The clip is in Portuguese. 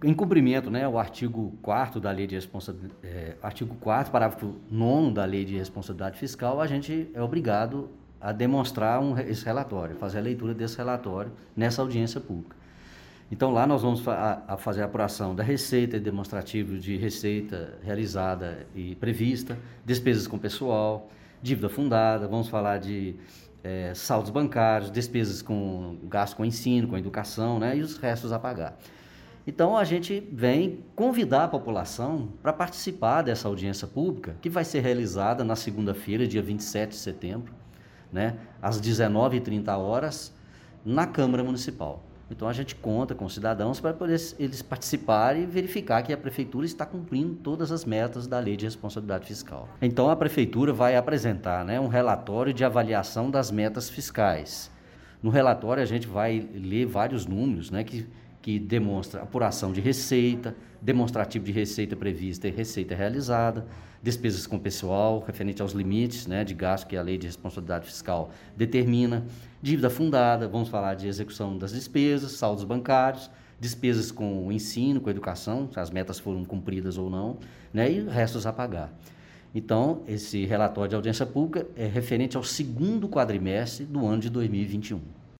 em cumprimento, né, o artigo 4º da Lei de Responsabilidade, artigo 4º, parágrafo 9º da Lei de Responsabilidade Fiscal, a gente é obrigado a demonstrar esse relatório, fazer a leitura desse relatório nessa audiência pública. Então, lá nós vamos fazer a apuração da receita, demonstrativo de receita realizada e prevista, despesas com pessoal, dívida fundada, vamos falar de saldos bancários, despesas com gasto com ensino, com educação, né, e os restos a pagar. Então, a gente vem convidar a população para participar dessa audiência pública, que vai ser realizada na segunda-feira, dia 27 de setembro, né, às 19h30, na Câmara Municipal. Então, a gente conta com os cidadãos para poder eles participarem e verificar que a Prefeitura está cumprindo todas as metas da Lei de Responsabilidade Fiscal. Então, a Prefeitura vai apresentar, né, um relatório de avaliação das metas fiscais. No relatório, a gente vai ler vários números, né, que demonstra apuração de receita, demonstrativo de receita prevista e receita realizada, despesas com pessoal, referente aos limites, né, de gasto que a Lei de Responsabilidade Fiscal determina, dívida fundada, vamos falar de execução das despesas, saldos bancários, despesas com o ensino, com a educação, se as metas foram cumpridas ou não, né, e restos a pagar. Então, esse relatório de audiência pública é referente ao segundo quadrimestre do ano de 2021.